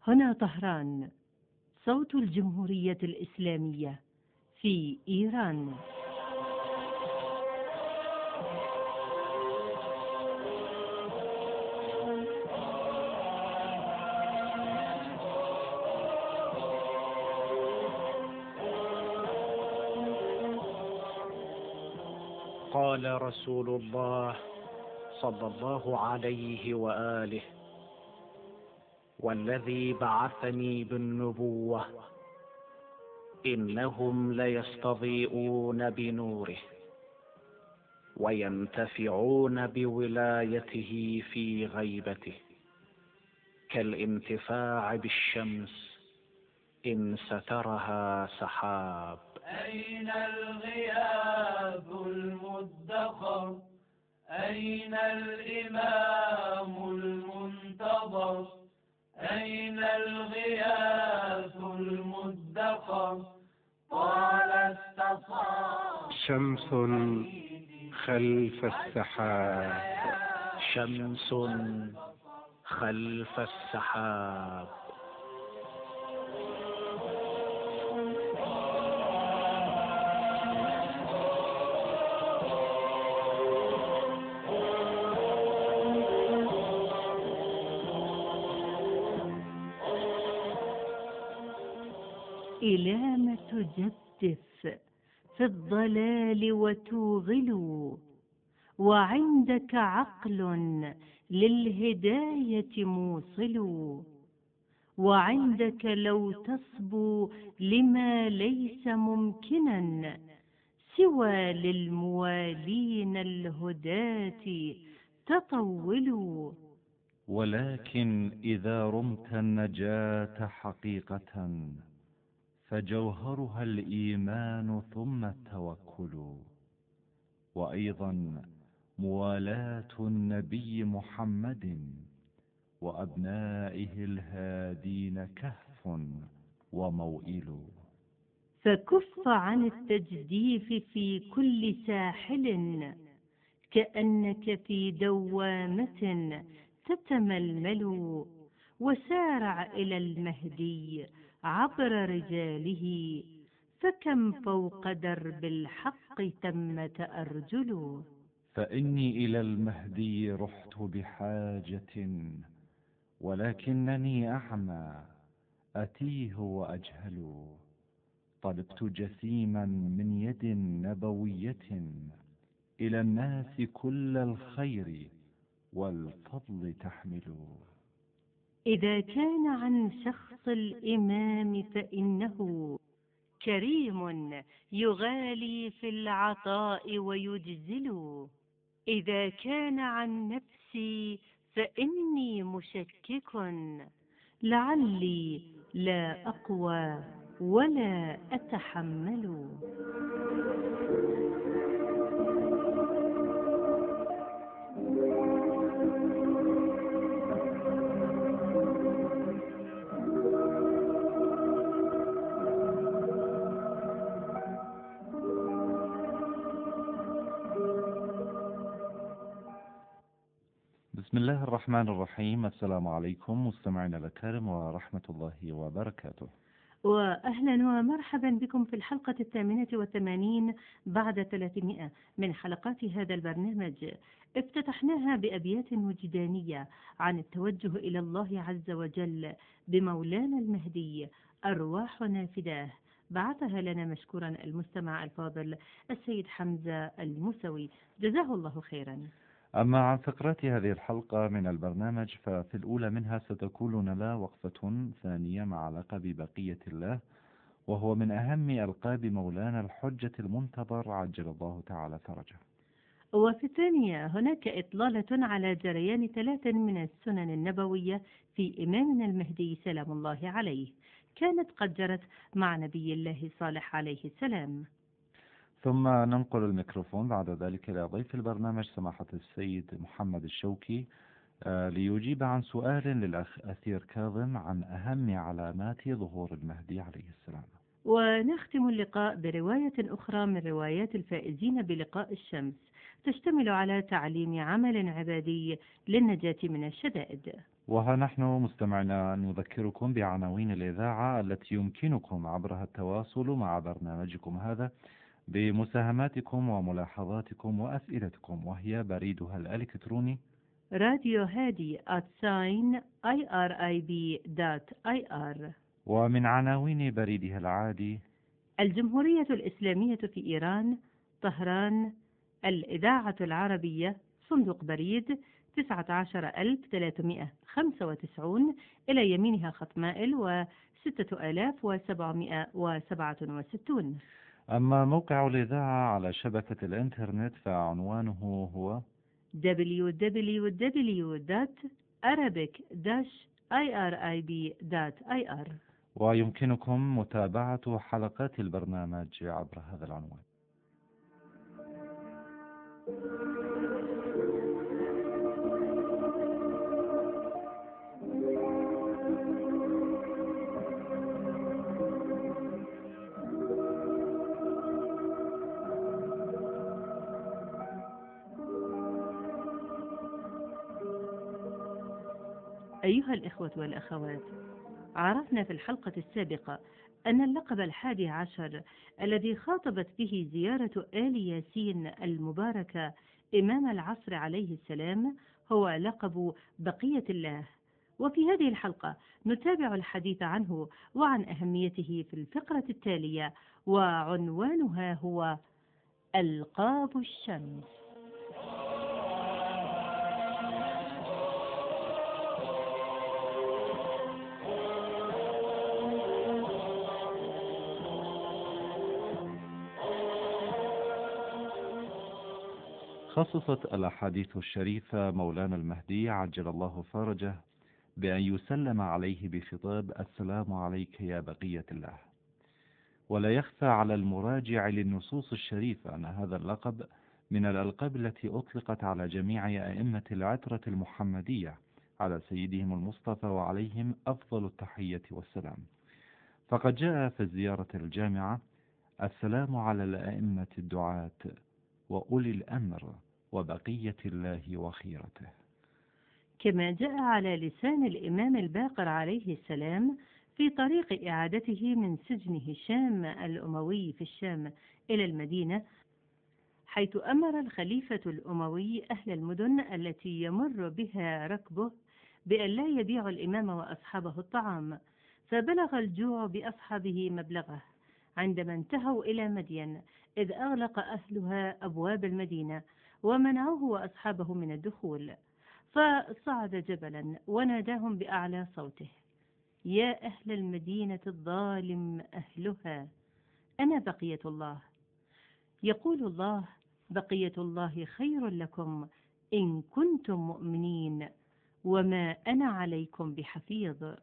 هنا طهران، صوت الجمهورية الإسلامية في إيران. قال رسول الله صلى الله عليه وآله: والذي بعثني بالنبوة إنهم ليستضيئون بنوره وينتفعون بولايته في غيبته كالانتفاع بالشمس إن سترها سحاب. أين الغياب المدخر؟ أين الإمام المنتظر؟ أين الغياث المدخر؟ قال استصاب شمس خلف السحاب. شمس خلف السحاب. إلى ما تجدف في الضلال وتوغل، وعندك عقل للهداية موصل، وعندك لو تصبو لما ليس ممكنا سوى للموالين الهداة تطول. ولكن إذا رمت النجاة حقيقة فجوهرها الإيمان ثم التوكل، وأيضا موالاة النبي محمد وأبنائه الهادين كهف وموئل. فكف عن التجديف في كل ساحل، كأنك في دوامة تتململ، وسارع إلى المهدي عبر رجاله، فكم فوق درب الحق تمت أرجل. فإني إلى المهدي رحت بحاجة، ولكنني أعمى أتيه وأجهل، طلبت جسيما من يد نبوية إلى الناس كل الخير والفضل تحمل. إذا كان عن شخص الإمام فإنه كريم يغالي في العطاء ويجزل. إذا كان عن نفسي فإني مشكك، لعلي لا أقوى ولا أتحمل. بسم الله الرحمن الرحيم. السلام عليكم مستمعينا الأكارم ورحمة الله وبركاته، وأهلا ومرحبا بكم في الحلقة 88 بعد 300 من حلقات هذا البرنامج. افتتحناها بأبيات وجدانية عن التوجه إلى الله عز وجل بمولانا المهدي، أرواحنا فداه، بعثها لنا مشكورا المستمع الفاضل السيد حمزة الموسوي، جزاه الله خيرا. أما عن فقرات هذه الحلقة من البرنامج ففي الأولى منها ستكون لنا وقفة ثانية مع لقب بقية الله، وهو من أهم ألقاب مولانا الحجة المنتظر عجل الله تعالى فرجه. وفي الثانية هناك إطلالة على جريان 3 من السنن النبوية في إمامنا المهدي سلام الله عليه، كانت قد جرت مع نبي الله صالح عليه السلام. ثم ننقل الميكروفون بعد ذلك إلى ضيف البرنامج سماحة السيد محمد الشوكي ليجيب عن سؤال للأخ أثير كاظم عن أهم علامات ظهور المهدي عليه السلام. ونختم اللقاء برواية أخرى من روايات الفائزين بلقاء الشمس، تشتمل على تعليم عمل عبادي للنجاة من الشدائد. وها نحن مستمعنا نذكركم بعناوين الإذاعة التي يمكنكم عبرها التواصل مع برنامجكم هذا بمساهماتكم وملاحظاتكم وأسئلتكم، وهي بريدها الإلكتروني راديو هادي @irib.ir. ومن عناوين بريدها العادي: الجمهورية الإسلامية في إيران، طهران، الإذاعة العربية، صندوق بريد 19395 إلى يمينها خط مائل و6767. أما موقع الإذاعة على شبكة الإنترنت فعنوانه هو www.arabic-irib.ir. ويمكنكم متابعة حلقات البرنامج عبر هذا العنوان. أيها الإخوة والأخوات، عرفنا في الحلقة السابقة أن اللقب 11 الذي خاطبت به زيارة آل ياسين المباركة إمام العصر عليه السلام هو لقب بقية الله، وفي هذه الحلقة نتابع الحديث عنه وعن أهميته في الفقرة التالية، وعنوانها هو ألقاب الشمس. خصصت الأحاديث الشريفة مولانا المهدي عجل الله فرجه بأن يسلم عليه بخطاب السلام عليك يا بقية الله. ولا يخفى على المراجع للنصوص الشريفة أن هذا اللقب من الألقاب التي أطلقت على جميع أئمة العترة المحمدية على سيدهم المصطفى وعليهم أفضل التحية والسلام. فقد جاء في الزيارة الجامعة: السلام على الأئمة الدعاة وأولي الأمر وبقية الله وخيرته. كما جاء على لسان الإمام الباقر عليه السلام في طريق إعادته من سجن هشام الأموي في الشام إلى المدينة، حيث أمر الخليفة الأموي أهل المدن التي يمر بها ركبه بأن لا يبيع الإمام وأصحابه الطعام، فبلغ الجوع بأصحابه مبلغه عندما انتهوا إلى مدين، إذ أغلق أهلها أبواب المدينة ومنعوه وأصحابه من الدخول، فصعد جبلا وناداهم بأعلى صوته: يا أهل المدينة الظالم أهلها، أنا بقية الله. يقول الله: بقية الله خير لكم إن كنتم مؤمنين، وما أنا عليكم بحفيظ.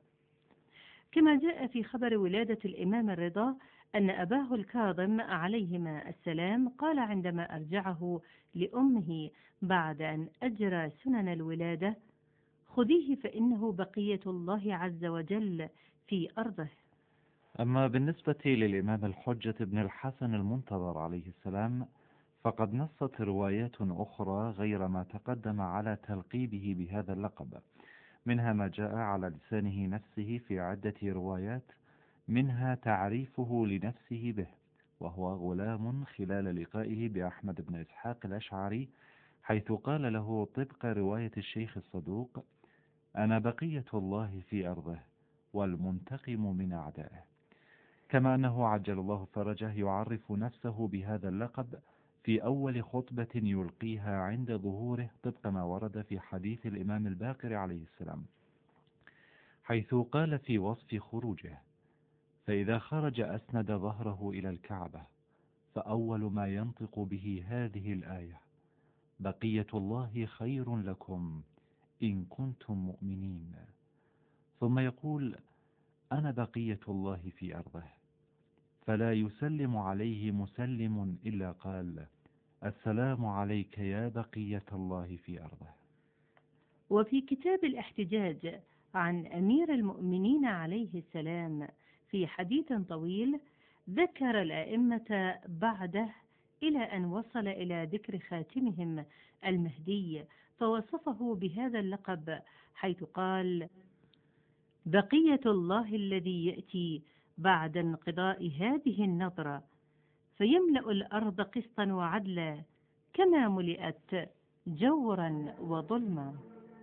كما جاء في خبر ولادة الإمام الرضا أن أباه الكاظم عليهما السلام قال عندما أرجعه لأمه بعد أن أجرى سنن الولادة: خذيه فإنه بقية الله عز وجل في أرضه. أما بالنسبة للإمام الحجة بن الحسن المنتظر عليه السلام، فقد نصت روايات أخرى غير ما تقدم على تلقيبه بهذا اللقب، منها ما جاء على لسانه نفسه في عدة روايات، منها تعريفه لنفسه به وهو غلام خلال لقائه بأحمد بن إسحاق الأشعري، حيث قال له طبق رواية الشيخ الصدوق: أنا بقية الله في أرضه والمنتقم من أعدائه. كما أنه عجل الله فرجه يعرف نفسه بهذا اللقب في أول خطبة يلقيها عند ظهوره، طبق ما ورد في حديث الإمام الباقر عليه السلام، حيث قال في وصف خروجه: فإذا خرج أسند ظهره إلى الكعبة، فأول ما ينطق به هذه الآية: بقية الله خير لكم إن كنتم مؤمنين. ثم يقول: أنا بقية الله في أرضه، فلا يسلم عليه مسلم إلا قال: السلام عليك يا بقية الله في أرضه. وفي كتاب الاحتجاج عن أمير المؤمنين عليه السلام في حديث طويل ذكر الأئمة بعده إلى أن وصل إلى ذكر خاتمهم المهدي، فوصفه بهذا اللقب حيث قال: بقية الله الذي يأتي بعد انقضاء هذه النظرة فيملأ الأرض قسطا وعدلا كما ملئت جورا وظلما.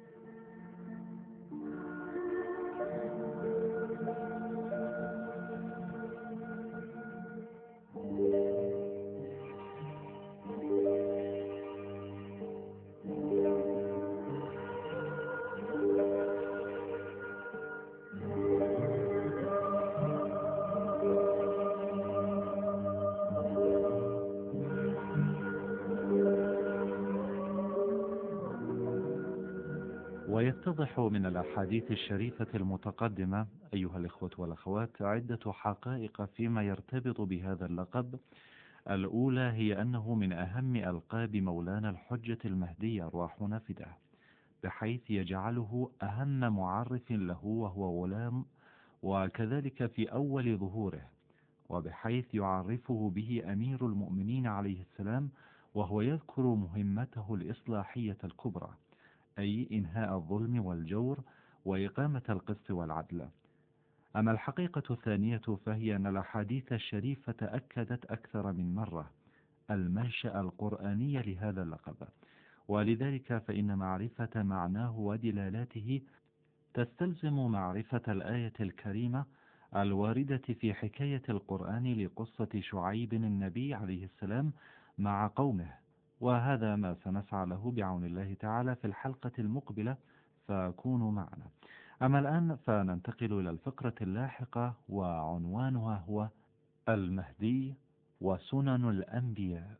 ويتضح من الأحاديث الشريفة المتقدمة أيها الإخوة والأخوات عدة حقائق فيما يرتبط بهذا اللقب. الأولى هي أنه من أهم ألقاب مولانا الحجة المهدي أرواحنا فداه، بحيث يجعله أهم معرف له وهو غلام، وكذلك في أول ظهوره، وبحيث يعرفه به أمير المؤمنين عليه السلام وهو يذكر مهمته الإصلاحية الكبرى، أي إنهاء الظلم والجور وإقامة القسط والعدل. أما الحقيقة الثانية فهي أن الأحاديث الشريفة أكدت أكثر من مرة المنشأ القرآني لهذا اللقب، ولذلك فإن معرفة معناه ودلالاته تستلزم معرفة الآية الكريمة الواردة في حكاية القرآن لقصة شعيب النبي عليه السلام مع قومه، وهذا ما سنسعى له بعون الله تعالى في الحلقة المقبلة، فكونوا معنا. أما الآن فننتقل إلى الفقرة اللاحقة وعنوانها هو المهدي وسنن الأنبياء.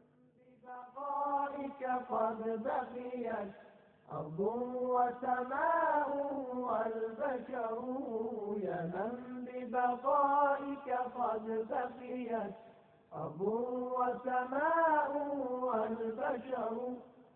ببقائك قد بقيت أرض وسماء والبشر، يا من ببقائك قد بقيت أرض وسماء والبشر،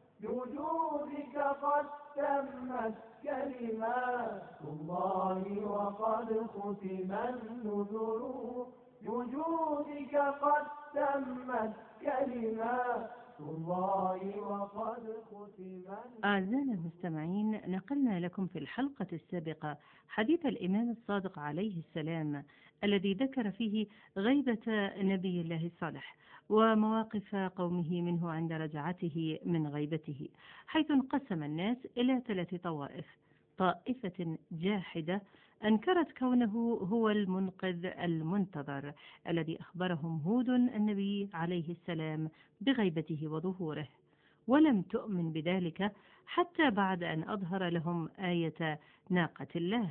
بوجودك قد تمت كلمات الله وقد ختم النذر، بوجودك قد تمت كلمات الله وقد ختم. أعزائنا المستمعين، نقلنا لكم في الحلقة السابقة حديث الإمام الصادق عليه السلام الذي ذكر فيه غيبة نبي الله صالح ومواقف قومه منه عند رجعته من غيبته، حيث انقسم الناس إلى 3 طوائف: طائفة جاحدة أنكرت كونه هو المنقذ المنتظر الذي أخبرهم هود النبي عليه السلام بغيبته وظهوره، ولم تؤمن بذلك حتى بعد أن أظهر لهم آية ناقة الله.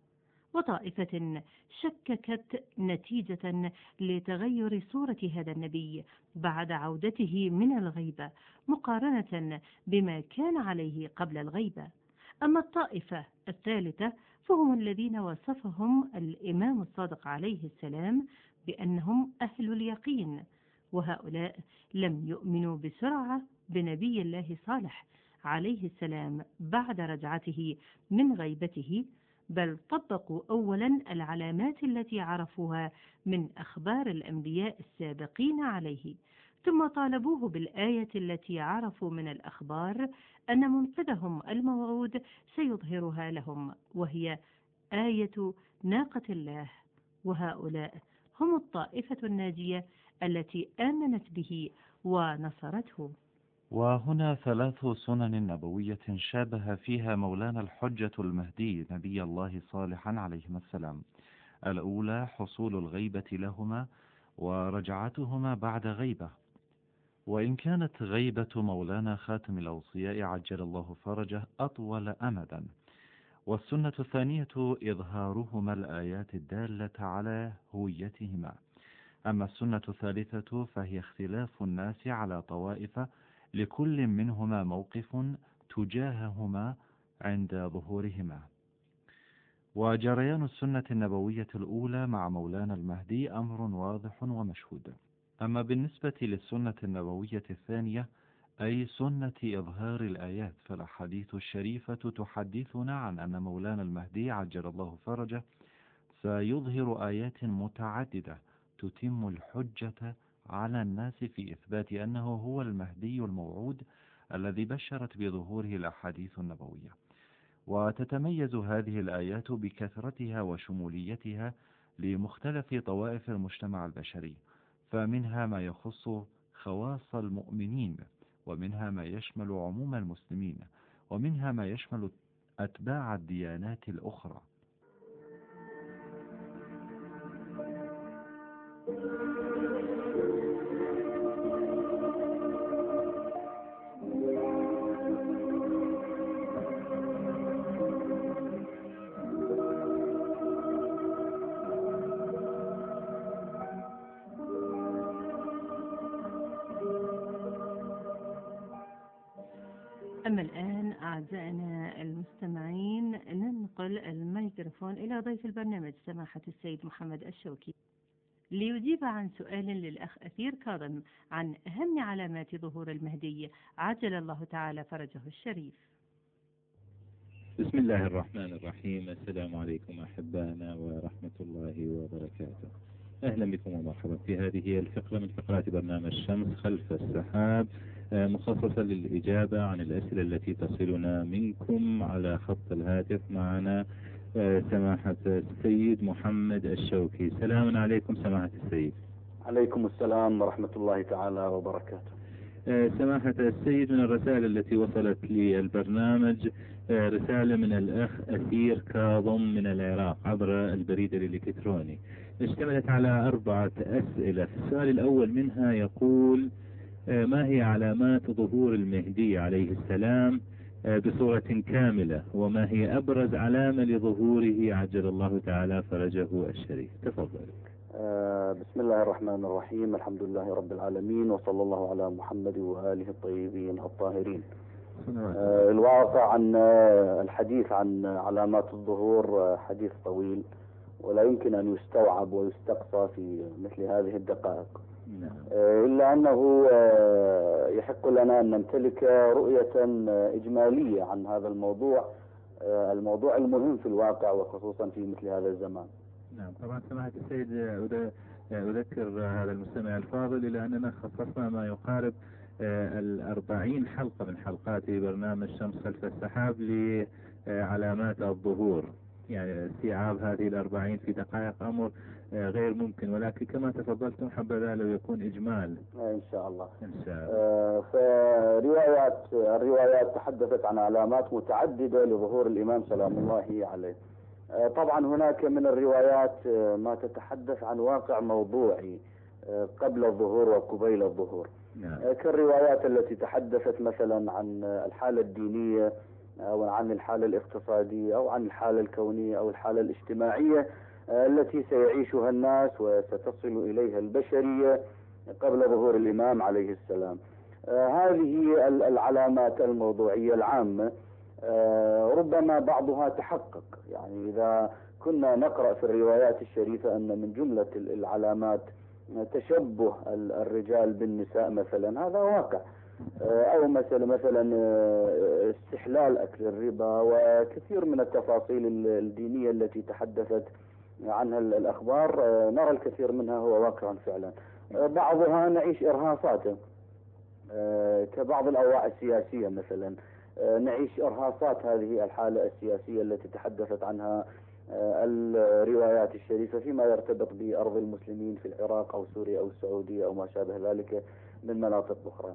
وطائفة شككت نتيجة لتغير صورة هذا النبي بعد عودته من الغيبة مقارنة بما كان عليه قبل الغيبة. أما الطائفة الثالثة فهم الذين وصفهم الإمام الصادق عليه السلام بأنهم أهل اليقين، وهؤلاء لم يؤمنوا بسرعة بنبي الله صالح عليه السلام بعد رجعته من غيبته، بل طبقوا أولا العلامات التي عرفوها من أخبار الأنبياء السابقين عليه، ثم طالبوه بالآية التي عرفوا من الأخبار أن منقذهم الموعود سيظهرها لهم، وهي آية ناقة الله. وهؤلاء هم الطائفة الناجية التي آمنت به ونصرته. وهنا 3 سنن نبوية شابه فيها مولانا الحجة المهدي نبي الله صالحا عليهما السلام. الأولى حصول الغيبة لهما ورجعتهما بعد غيبة، وإن كانت غيبة مولانا خاتم الأوصياء عجل الله فرجه أطول أمدا. والسنة الثانية إظهارهما الآيات الدالة على هويتهما. أما السنة الثالثة فهي اختلاف الناس على طوائف لكل منهما موقف تجاههما عند ظهورهما. وجريان السنة النبوية الأولى مع مولانا المهدي أمر واضح ومشهود. أما بالنسبة للسنة النبوية الثانية أي سنة إظهار الآيات، فالأحاديث الشريفة تحدثنا عن أن مولانا المهدي عجل الله فرجه سيظهر آيات متعددة تتم الحجة على الناس في إثبات أنه هو المهدي الموعود الذي بشرت بظهوره الأحاديث النبوية. وتتميز هذه الآيات بكثرتها وشموليتها لمختلف طوائف المجتمع البشري، فمنها ما يخص خواص المؤمنين، ومنها ما يشمل عموم المسلمين، ومنها ما يشمل أتباع الديانات الأخرى. أما الآن أعزائنا المستمعين ننقل الميكروفون إلى ضيف البرنامج سماحة السيد محمد الشوكي ليجيب عن سؤال للأخ أثير كاظم عن أهم علامات ظهور المهدي عجل الله تعالى فرجه الشريف. بسم الله الرحمن الرحيم. السلام عليكم أحبائنا ورحمة الله وبركاته. أهلا بكم ومرحبا في هذه الفقرة من فقرات برنامج شمس خلف السحاب، مخصصة للإجابة عن الأسئلة التي تصلنا منكم على خط الهاتف. معنا سماحة السيد محمد الشوكي. سلام عليكم سماحة السيد. عليكم السلام ورحمة الله تعالى وبركاته. سماحة السيد، من الرسائل التي وصلت للبرنامج رسالة من الأخ أثير كاظم من العراق عبر البريد الإلكتروني، اشتملت على 4 أسئلة. السؤال الأول منها يقول: ما هي علامات ظهور المهدي عليه السلام بصورة كاملة، وما هي أبرز علامة لظهوره عجل الله تعالى فرجه الشريف؟ تفضل. بسم الله الرحمن الرحيم، الحمد لله رب العالمين، وصلى الله على محمد وآله الطيبين الطاهرين. الواقع عن الحديث عن علامات الظهور حديث طويل، ولا يمكن أن يستوعب ويستقصى في مثل هذه الدقائق. إلا أنه يحق لنا أن نمتلك رؤية إجمالية عن هذا الموضوع المهم في الواقع، وخصوصا في مثل هذا الزمان. نعم، طبعا سماحة السيد أذكر هذا المستمع الفاضل إلى أننا خصصنا ما يقارب 40 حلقة من حلقات برنامج شمس خلف السحاب لعلامات الظهور. يعني استيعاب هذه 40 في دقائق أمر غير ممكن، ولكن كما تفضلتم حبذا لو يكون إجمال إن شاء الله. إن شاء الله. الروايات تحدثت عن علامات متعددة لظهور الإمام سلام الله عليه. طبعا هناك من الروايات ما تتحدث عن واقع موضوعي قبل الظهور وقبيل الظهور. كالروايات التي تحدثت مثلا عن الحالة الدينية، أو عن الحالة الاقتصادية، أو عن الحالة الكونية، أو الحالة الاجتماعية التي سيعيشها الناس وستصل إليها البشرية قبل ظهور الإمام عليه السلام. هذه العلامات الموضوعية العامة ربما بعضها تحقق. يعني إذا كنا نقرأ في الروايات الشريفة أن من جملة العلامات تشبه الرجال بالنساء مثلا، هذا واقع. أو مثلا استحلال أكل الربا، وكثير من التفاصيل الدينية التي تحدثت عنها الأخبار نرى الكثير منها هو واقع فعلا. بعضها نعيش إرهاصاته، كبعض الأوضاع السياسية مثلا نعيش إرهاصات هذه الحالة السياسية التي تحدثت عنها الروايات الشريفة فيما يرتبط بأرض المسلمين في العراق أو سوريا أو السعودية أو ما شابه ذلك من مناطق أخرى.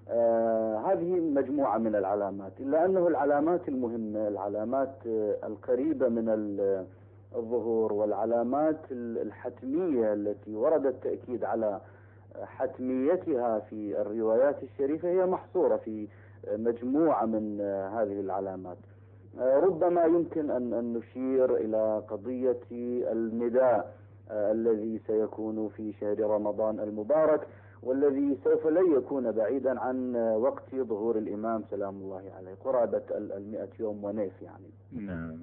هذه مجموعة من العلامات، إلا أنه العلامات المهمة، العلامات القريبة من الظهور والعلامات الحتمية التي ورد التأكيد على حتميتها في الروايات الشريفة هي محصورة في مجموعة من هذه العلامات. ربما يمكن أن نشير إلى قضية النداء الذي سيكون في شهر رمضان المبارك، والذي سوف لن يكون بعيدا عن وقت ظهور الإمام سلام الله عليه، قرابة 100 يوم ونيف يعني. نعم.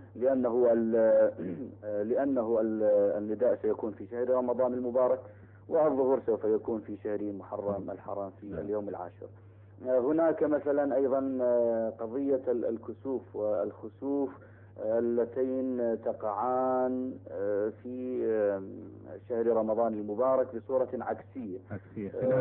لأنه النداء سيكون في شهر رمضان المبارك، والظهور سوف يكون في شهر محرم الحرام في اليوم العاشر. هناك مثلا أيضا قضية الكسوف والخسوف اللتين تقعان في شهر رمضان المبارك بصورة عكسية،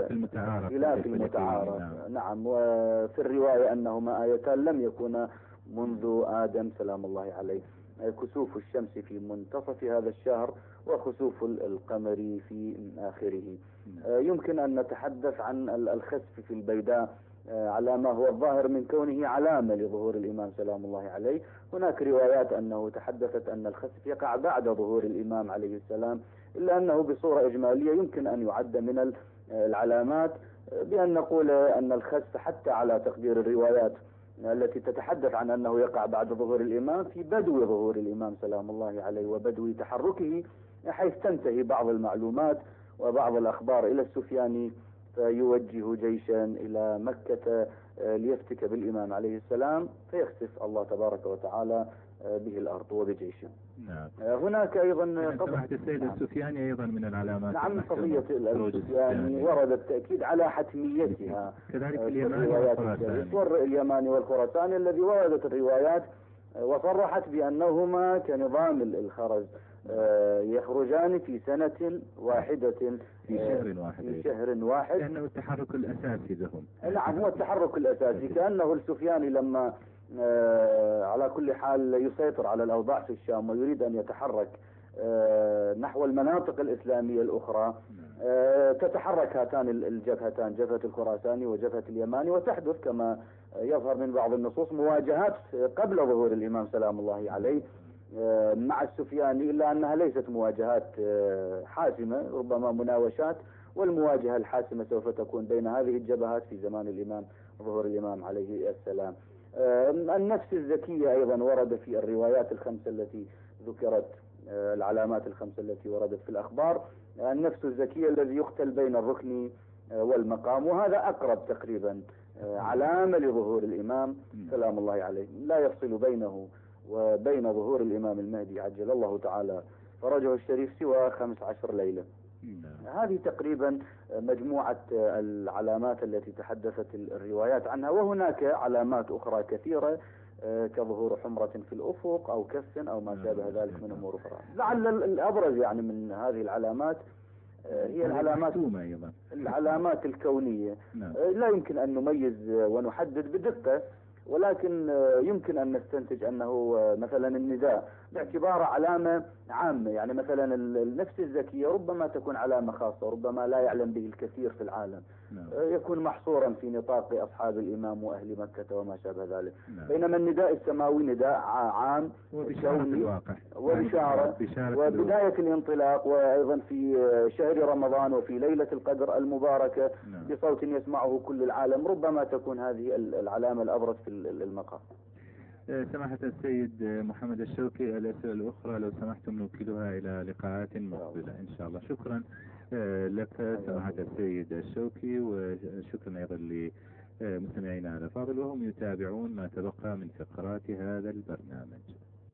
خلاف المتعارف. نعم. وفي الرواية أنهما آيتان لم يكونا منذ آدم سلام الله عليه، كسوف الشمس في منتصف هذا الشهر وخسوف القمر في آخره. يمكن أن نتحدث عن الخسف في البيداء على ما هو الظاهر من كونه علامة لظهور الإمام سلام الله عليه. هناك روايات أنه تحدثت أن الخسف يقع بعد ظهور الإمام عليه السلام، إلا أنه بصورة إجمالية يمكن أن يعد من العلامات، بأن نقول أن الخسف حتى على تقدير الروايات التي تتحدث عن أنه يقع بعد ظهور الإمام في بدو ظهور الإمام سلام الله عليه وبدو تحركه، حيث تنتهي بعض المعلومات وبعض الأخبار إلى السفياني فيوجه جيشا إلى مكة ليفتك بالإمام عليه السلام فيخسف الله تبارك وتعالى به الأرض وبجيشه. نعم. هناك أيضا طبعا السيد السفياني أيضا من العلامات. نعم، قضية السفياني ورد التأكيد على حتميتها كذلك اليماني والخراساني الذي وردت الروايات وصرحت بأنهما كنظام الخرز يخرجان في سنة واحدة في شهر واحد لأنه التحرك الأساسي لهم. نعم، هو التحرك الأساسي، كأنه السفياني لما على كل حال يسيطر على الأوضاع في الشام ويريد أن يتحرك نحو المناطق الإسلامية الأخرى، تتحرك هاتان الجبهتان، جبهة الخراساني وجبهة اليماني، وتحدث كما يظهر من بعض النصوص مواجهات قبل ظهور الإمام سلام الله عليه مع السفياني، إلا أنها ليست مواجهات حاسمة، ربما مناوشات، والمواجهة الحاسمة سوف تكون بين هذه الجبهات في زمان الإمام ظهور الإمام عليه السلام. النفس الزكية أيضا ورد في الروايات الخمسة التي ذكرت، العلامات الخمسة التي وردت في الأخبار، النفس الزكية الذي يختل بين الركن والمقام، وهذا أقرب تقريبا علامة لظهور الإمام سلام الله عليه، لا يفصل بينه وبين ظهور الإمام المهدي عجل الله تعالى فرجه الشريف سوى 15 ليلة. هذه تقريبا مجموعة العلامات التي تحدثت الروايات عنها، وهناك علامات أخرى كثيرة كظهور حمرة في الأفق أو كف أو ما شابه ذلك من أمور أخرى. لعل الأبرز يعني من هذه العلامات هي العلامات الكونية. لا يمكن أن نميز ونحدد بدقة، ولكن يمكن أن نستنتج أنه مثلا النداء باعتباره علامة عامة، يعني مثلا النفس الزكية ربما تكون علامة خاصة، ربما لا يعلم به الكثير في العالم، يكون محصورا في نطاق أصحاب الإمام وأهل مكة وما شابه ذلك. بينما النداء السماوي نداء عام وبشارة وبشارة وبداية الانطلاق، وأيضا في شهر رمضان وفي ليلة القدر المباركة بصوت يسمعه كل العالم، ربما تكون هذه العلامة الأبرز في المقام. سماحة السيد محمد الشوكي، الأسئلة الأخرى لو سمحتم نوكلها إلى لقاءات مقبلة إن شاء الله. شكرا لك سماحة السيد الشوكي، وشكرا أيضا لمستمعينا الأفاضل وهم يتابعون ما تبقى من فقرات هذا البرنامج.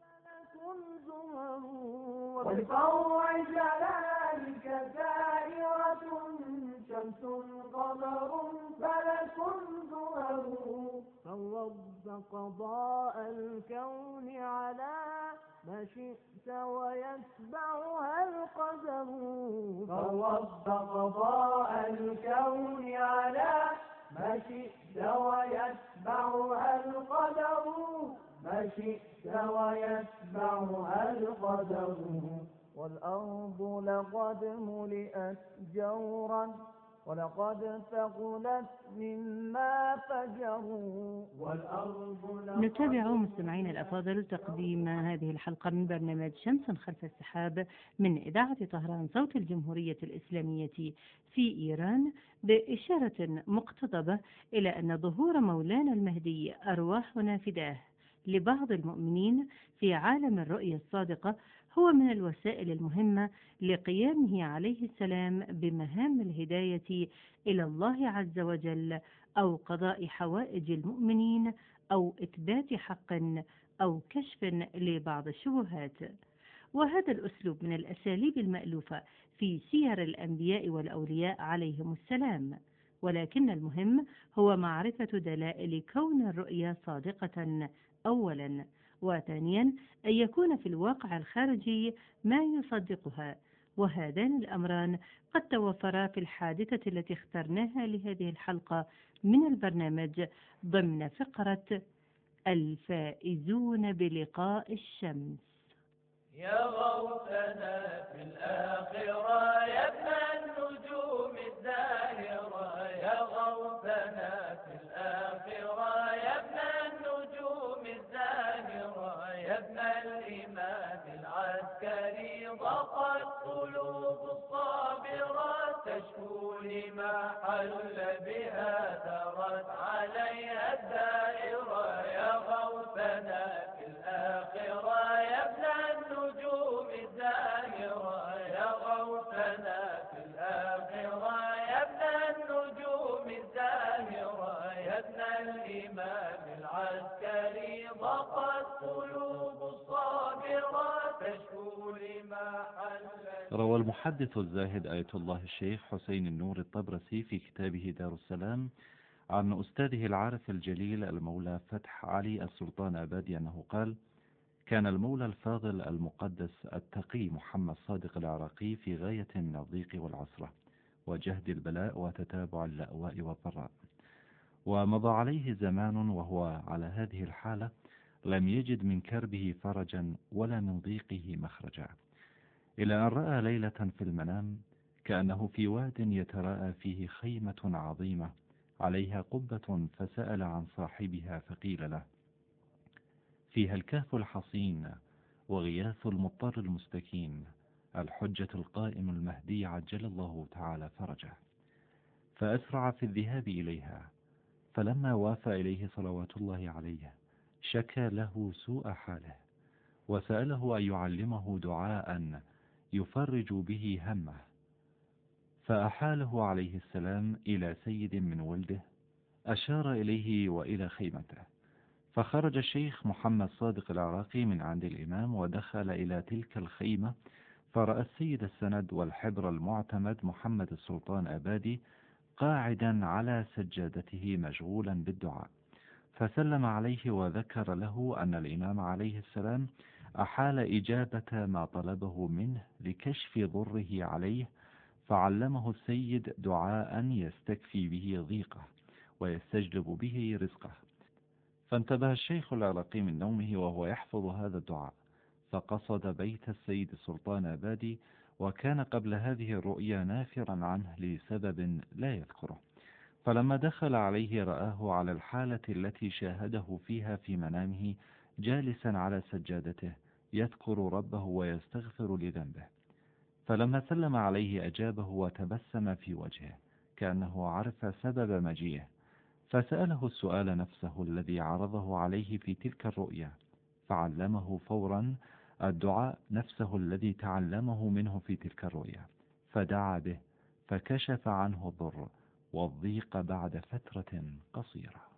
وبطوع جلالك دائرة شمس قمر فلك زهر، فوض قضاء الكون على ما شئت ويتبعها القدر، فوض قضاء الكون على ما شئت ويتبعها القدر، ما شئت ويتبعها القدر. والأرض لقد ملئت جورا ولقد ثقلت مما فجروا. نتابع مستمعين الأفاضل تقديم هذه الحلقة من برنامج شمس خلف السحاب من إذاعة طهران صوت الجمهورية الإسلامية في إيران، بإشارة مقتضبة إلى أن ظهور مولانا المهدي أرواحنا فداه لبعض المؤمنين في عالم الرؤية الصادقة هو من الوسائل المهمة لقيامه عليه السلام بمهام الهداية إلى الله عز وجل، أو قضاء حوائج المؤمنين، أو إثبات حق، أو كشف لبعض الشبهات. وهذا الأسلوب من الأساليب المألوفة في سير الأنبياء والأولياء عليهم السلام، ولكن المهم هو معرفة دلائل كون الرؤيا صادقة أولا، وثانيا أن يكون في الواقع الخارجي ما يصدقها، وهذان الأمران قد توفرا في الحادثة التي اخترناها لهذه الحلقة من البرنامج ضمن فقرة الفائزون بلقاء الشمس. يا غوثنا في الآخرة يا ابن النجوم الزاهرة، يا غوثنا في الآخرة يا ابن النجوم الزاهرة، يا ابن الإمام العسكري ضاقت قلوب الصابرات تشكو لما حل بها ثرت عليها الدائرة، يا غوثنا في الآخرة يا ابن النجوم الزاهرة، يا غوثنا في الآخرة يا ابن النجوم الزاهرة، يا ابن الإمام العسكري ضاقت قلوب الصابرات تشكو لما حل. روى المحدث الزاهد آية الله الشيخ حسين النور الطبرسي في كتابه دار السلام عن أستاذه العارف الجليل المولى فتح علي السلطان أبادي أنه قال: كان المولى الفاضل المقدس التقي محمد صادق العراقي في غاية من الضيق والعسرة وجهد البلاء وتتابع اللأواء والضراء، ومضى عليه زمان وهو على هذه الحالة لم يجد من كربه فرجا ولا من ضيقه مخرجا، إلى أن رأى ليلة في المنام كأنه في واد يتراءى فيه خيمة عظيمة عليها قبة، فسأل عن صاحبها فقيل له: فيها الكهف الحصين وغياث المضطر المستكين، الحجة القائم المهدي عجل الله تعالى فرجه. فأسرع في الذهاب إليها، فلما وافى إليه صلوات الله عليه شكى له سوء حاله، وسأله أن يعلمه دعاء يفرج به همه، فأحاله عليه السلام إلى سيد من ولده أشار إليه وإلى خيمته. فخرج الشيخ محمد صادق العراقي من عند الإمام ودخل إلى تلك الخيمة، فرأى السيد السند والحبر المعتمد محمد السلطان أبادي قاعدا على سجادته مشغولا بالدعاء، فسلم عليه وذكر له أن الإمام عليه السلام أحال إجابة ما طلبه منه لكشف ضره عليه، فعلمه السيد دعاء يستكفي به ضيقه ويستجلب به رزقه. فانتبه الشيخ العراقي من نومه وهو يحفظ هذا الدعاء، فقصد بيت السيد السلطان أبادي، وكان قبل هذه الرؤيا نافرا عنه لسبب لا يذكره. فلما دخل عليه رآه على الحالة التي شاهده فيها في منامه، جالسا على سجادته يذكر ربه ويستغفر لذنبه. فلما سلم عليه أجابه وتبسم في وجهه كأنه عرف سبب مجيئه، فسأله السؤال نفسه الذي عرضه عليه في تلك الرؤيا، فعلمه فورا الدعاء نفسه الذي تعلمه منه في تلك الرؤيا، فدعا به فكشف عنه الضر والضيق بعد فترة قصيرة.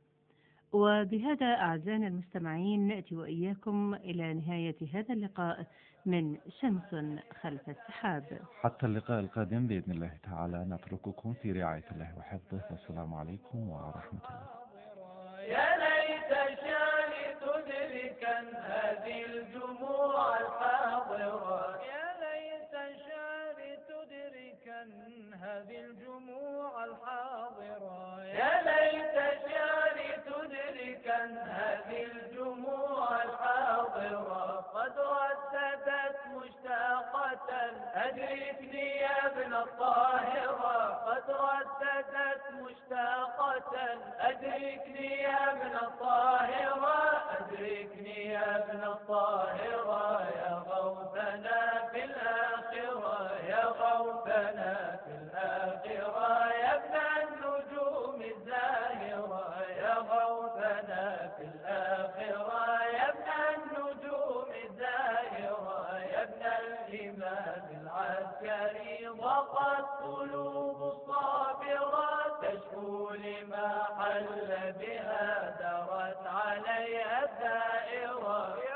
وبهذا أعزائنا المستمعين نأتي وإياكم إلى نهاية هذا اللقاء من شمس خلف السحاب. حتى اللقاء القادم بإذن الله تعالى نترككم في رعاية الله وحفظه، والسلام عليكم ورحمة الله. يا ليت شعري تدركا هذه الجموع الحاضرة، يا ليت شعري تدركا هذه الجموع الحاضرة، يا ليت شعري تدركا هذه الجموع الحاضرة، قد رددت مشتاقة أدركني يا ابن الطاهرة، قد رددت مشتاقة أدركني يا ابن الطاهرة، أدركني يا ابن الطاهرة، يا غوثنا في الآخرة، يا غوثنا في الآخرة، يا ابن النجوم الزاهرة، يا غوثنا في الآخرة، يا ابن النجوم الزاهرة، يا ابن الإمام العسكري ضاقت قلوب الصابرات تشكو لما حل بها درت عليها الدائرة.